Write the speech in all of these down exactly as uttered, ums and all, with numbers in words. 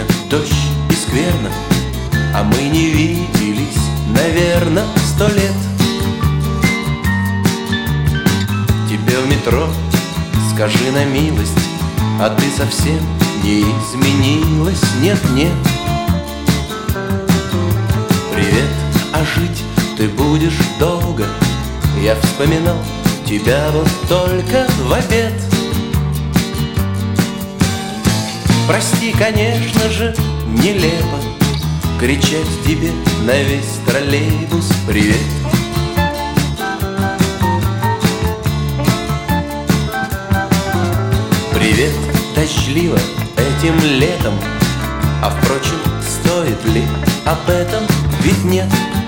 снег, дождь и скверно, а мы не виделись, наверно, сто лет. Тебе в метро скажи на милость, а ты совсем не изменилась, нет-нет. Привет, а жить ты будешь долго, я вспоминал тебя вот только в обед. Прости, конечно же, нелепо кричать тебе на весь троллейбус привет. Привет, дождливо этим летом, а впрочем, стоит ли об этом, ведь нет.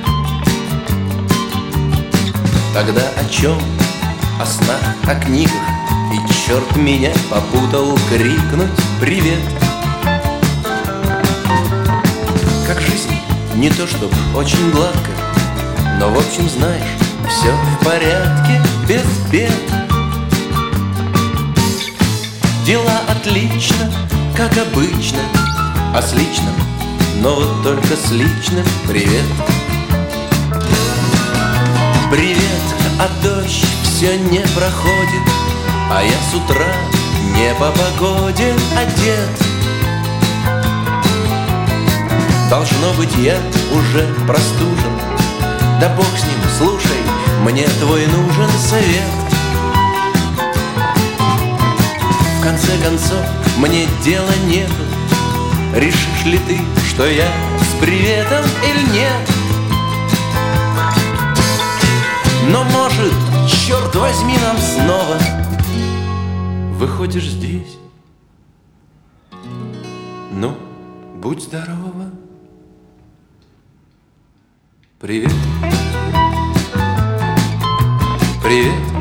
Тогда о чем? О снах, о книгах, и черт меня попутал крикнуть привет. Как жизнь, не то чтоб очень гладко, но в общем знаешь, все в порядке, без бед. Дела отлично, как обычно, а с личным, но вот только с личным привет. Привет, а дождь все не проходит, а я с утра не по погоде одет. Должно быть, я уже простужен, да бог с ним, слушай, мне твой нужен совет. В конце концов, мне дела нету, решишь ли ты, что я с приветом или нет? Но может, черт возьми, нам снова выходишь здесь. Ну, будь здорова. Привет. Привет.